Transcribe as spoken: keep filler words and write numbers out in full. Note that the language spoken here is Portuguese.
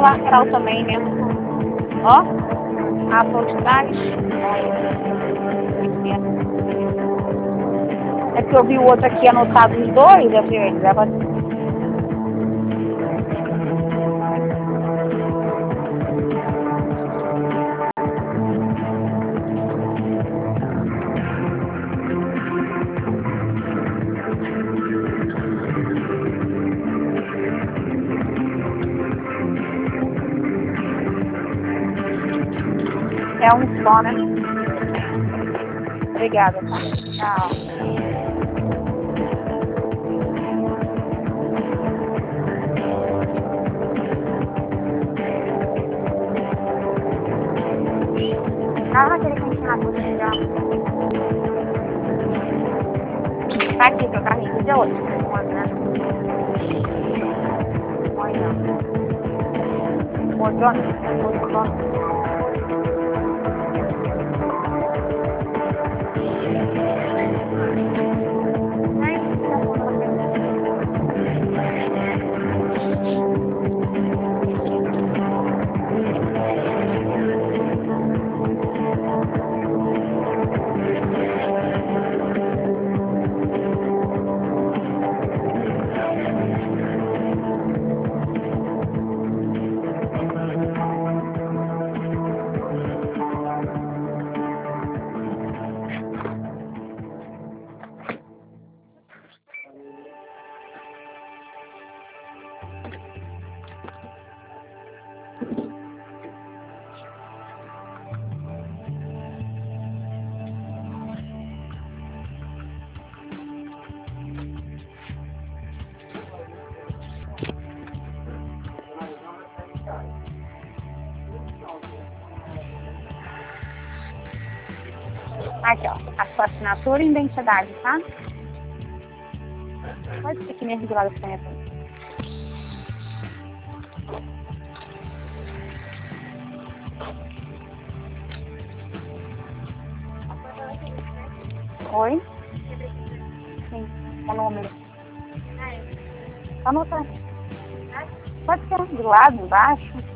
lacral também, né? Ó, a flor de trás. É que eu vi o outro aqui anotado os dois, eu vi ele. Leva... É um só, né? Obrigada, tá? Tchau. Ah, aquele continuador de já. Tá aqui, seu carrinho de outro. Olha. Olha. Olha. Aqui, ó, a sua assinatura e identidade, tá? Pode ser que mesmo do lado da caneta. Oi? Sim, o número. Anota. Pode ser do lado, embaixo.